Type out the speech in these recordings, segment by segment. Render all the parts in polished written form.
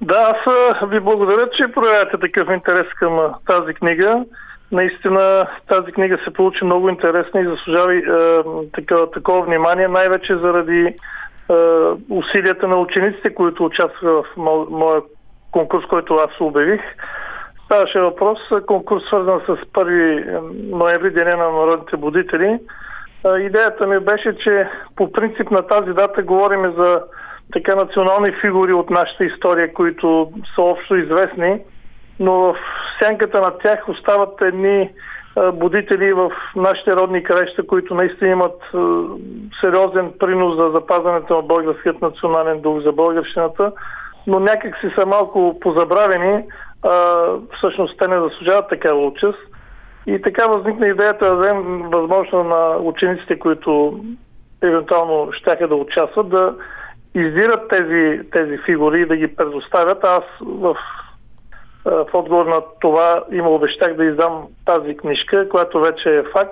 Да, аз ви благодаря, че проявявате такъв интерес към тази книга. Наистина тази книга се получи много интересна и заслужава такова внимание, най-вече заради усилията на учениците, които участваха в моя конкурс, който аз обявих. Ставаше въпрос, конкурс свързан с 1 ноември, Деня на народните будители. Идеята ми беше, че по принцип на тази дата говорим за така национални фигури от нашата история, които са общо известни, но в сянката на тях остават едни будители в нашите родни краища, които наистина имат сериозен принос за запазването на българският национален дух, за българщината, но някак си са малко позабравени. Всъщност те не заслужават такава участ. И така възникна идеята да дадем възможно на учениците, които евентуално щяха да участват, да издират тези фигури и да ги предоставят. Аз в отговор на това им обещах да издам тази книжка, която вече е факт.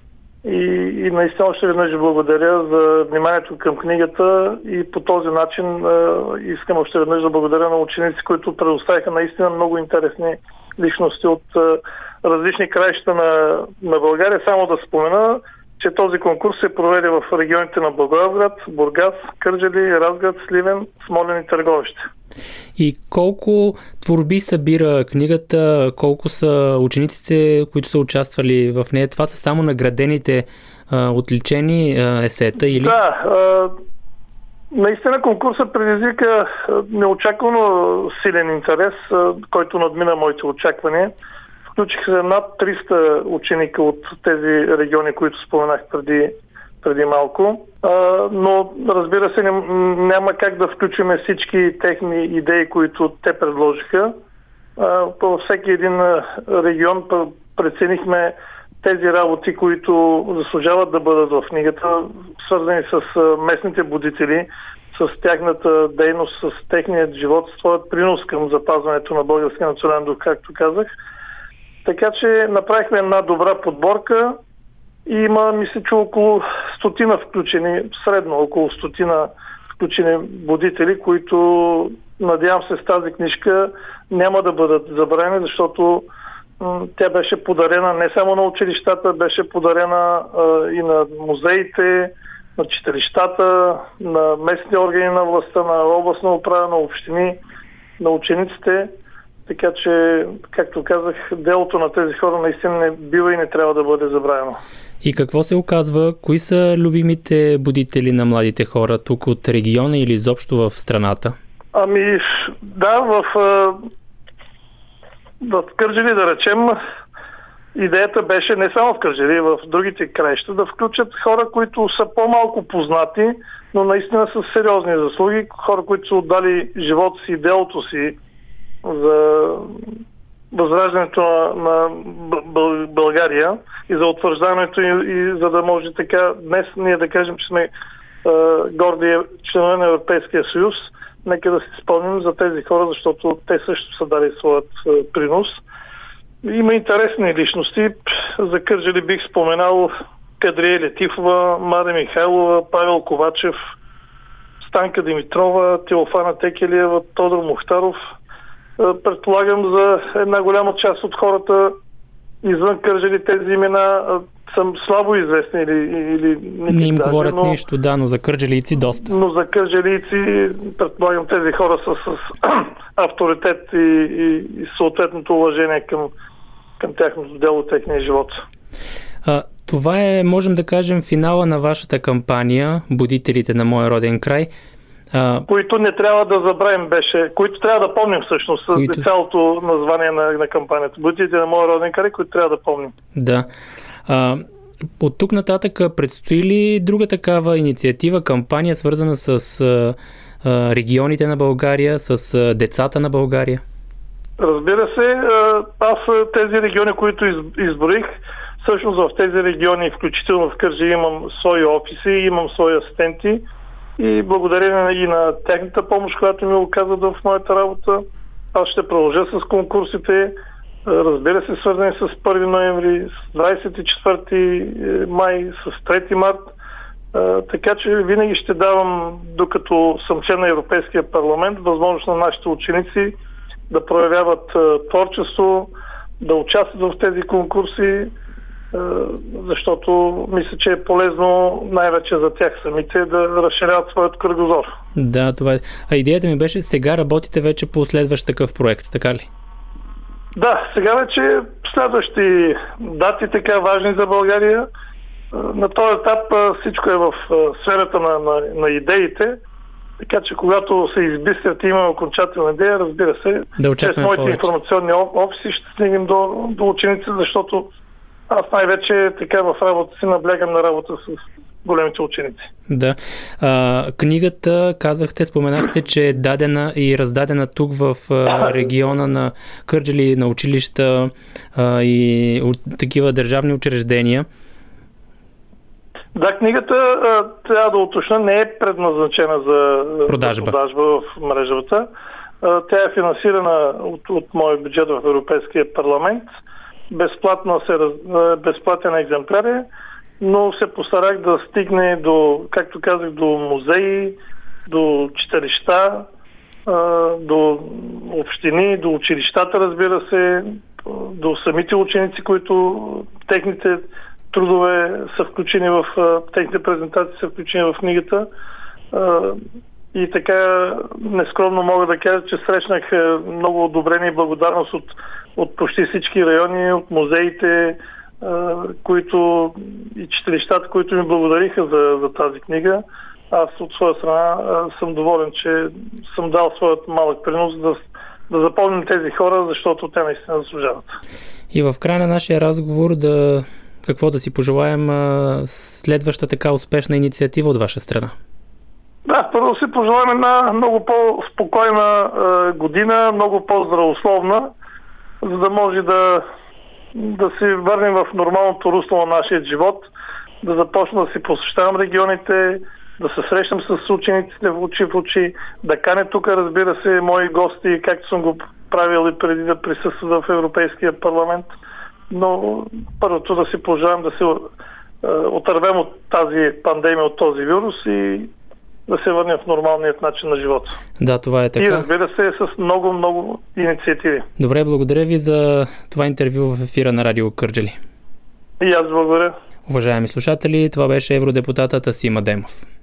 И наистина още веднъж благодаря за вниманието към книгата и по този начин искам още веднъж да благодаря на ученици, които предоставиха наистина много интересни личности от различни краища на България. Само да спомена, че този конкурс се проведе в регионите на Благоевград, Бургас, Кърджали, Разград, Сливен, Смолян и Търговище. И колко творби събира книгата, колко са учениците, които са участвали в нея? Това са само наградените отличени есета или? Да, наистина конкурсът предизвика неочаквано силен интерес, който надмина моите очаквания. Включих се над 300 ученика от тези региони, които споменах преди малко. Но разбира се, няма как да включим всички техни идеи, които те предложиха. По всеки един регион преценихме тези работи, които заслужават да бъдат в книгата, свързани с местните будители, с тяхната дейност, с техният живот, с своят принос към запазването на българския национален дух, както казах. Така че направихме една добра подборка и има, мисля, че около 100 включени, средно около 100 включени будители, които, надявам се, с тази книжка няма да бъдат забравени, защото тя беше подарена не само на училищата, беше подарена и на музеите, на читалищата, на местните органи на властта, на областна управа, на общини, на учениците. Така че, както казах, делото на тези хора наистина не бива и не трябва да бъде забравено. И какво се оказва? Кои са любимите будители на младите хора тук от региона или изобщо в страната? Ами, да, в Кърджали, да речем, идеята беше не само в Кърджали, в другите краища, да включат хора, които са по-малко познати, но наистина са сериозни заслуги, хора, които са отдали живота си и делото си за възраждането на България и за утвърждаването и за да може така днес ние да кажем, че сме горди членове на Европейския съюз. Нека да си спомним за тези хора, защото те също са дали своят принос. Има интересни личности. За Кърджали бих споменал Кадрия Летифова, Мария Михайлова, Павел Ковачев, Станка Димитрова, Теофана Текелиева, Тодор Мухтаров. Предполагам за една голяма част от хората извън Кърджали тези имена са слабо известни или не им говорят нищо, да, но за кърджалийци доста. Но за кърджалийци, предполагам, тези хора са с авторитет и съответното уважение към тяхното дело, техния живот. Това е, можем да кажем, финала на вашата кампания "Будителите на моя роден край", които не трябва да забравим които трябва да помним всъщност цялото название на кампанията. Будителите на моя роден край, които трябва да помним. Да. От тук нататък предстои ли друга такава инициатива, кампания, свързана с регионите на България, с децата на България? Разбира се, аз тези региони, които изброих, всъщност в тези региони, включително в Кърджали, имам свои офиси, имам свои асистенти и благодарение и на тяхната помощ, която ми оказват в моята работа, аз ще продължа с конкурсите, разбира се, свързани с 1 ноември, с 24 май, с 3 март. Така че винаги ще давам, докато съм член на Европейския парламент, възможност на нашите ученици да проявяват творчество, да участват в тези конкурси, защото мисля, че е полезно най-вече за тях самите да разширяват своят кръгозор. Да, това е. А идеята ми беше, сега работите вече по следващ такъв проект, така ли? Да, сега вече следващи дати, така важни за България. На този етап всичко е в сферата на идеите, така че когато се избистрят и има окончателна идея, разбира се, чрез моите информационни офиси ще стигнем до ученици, защото аз най-вече така в работа си наблягам на работа с големите ученици. Да. Книгата, споменахте, че е дадена и раздадена тук в региона на Кърджали, на училища и такива държавни учреждения. Да, книгата, трябва да уточня, не е предназначена за продажба в мрежата. Тя е финансирана от моя бюджет в Европейския парламент. Безплатен екземпляр е, но се постарах да стигне до, както казах, до музеи, до читалища, до общини, до училищата, разбира се, до самите ученици, които техните трудове са включени в техните презентации, са включени в книгата. И така нескромно мога да кажа, че срещнах много одобрение и благодарност от почти всички райони, от музеите, които и читалищата, които ми благодариха за тази книга. Аз от своя страна съм доволен, че съм дал своят малък принос да запомним тези хора, защото те наистина заслужават. И в края на нашия разговор какво да си пожелаем следваща така успешна инициатива от ваша страна? Да, първо си пожелаем една много по-спокойна година, много по-здравословна, за да може да се върнем в нормалното русло на нашия живот, да започна да си посещавам регионите, да се срещам с учениците в очи, да каня тук, разбира се, мои гости, както съм го правил и преди да присъствам в Европейския парламент. Но първото да си пожелаем да се отървем от тази пандемия, от този вирус и да се върнем в нормалният начин на живота. Да, това е така. И разбира се, с много инициативи. Добре, благодаря ви за това интервю в ефира на Радио Кърджали. И аз благодаря. Уважаеми слушатели, това беше евродепутатът Асим Адемов.